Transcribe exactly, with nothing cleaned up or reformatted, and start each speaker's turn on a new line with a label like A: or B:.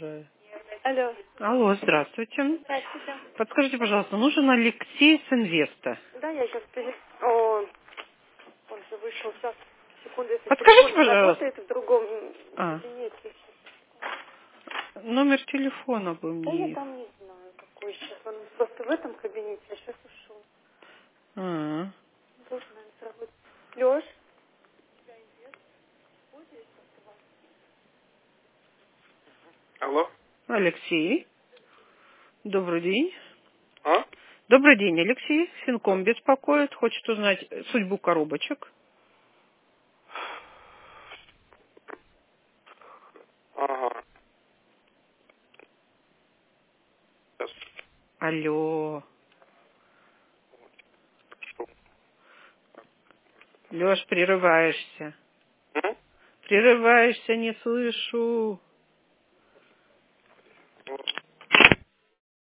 A: Алло.
B: Алло, здравствуйте.
A: Здравствуйте.
B: Подскажите, пожалуйста, нужен Алексей с Инвеста?
A: Да, я сейчас перед... О, он же вышел сейчас. Секунду, если
B: Подскажите,
A: телефон не
B: пожалуйста.
A: работает в другом
B: А,
A: кабинете.
B: номер телефона бы
A: Да я
B: мне.
A: там не знаю, какой сейчас. Он просто в этом кабинете, а сейчас ушел.
B: А,
A: Должен, наверное, сработать. Леш? Алло.
B: Алексей, добрый день.
A: А?
B: Добрый день, Алексей. Финком беспокоит, хочет узнать судьбу коробочек.
A: Ага. Сейчас.
B: Алло. Леш, прерываешься.
A: М?
B: Прерываешься, не слышу.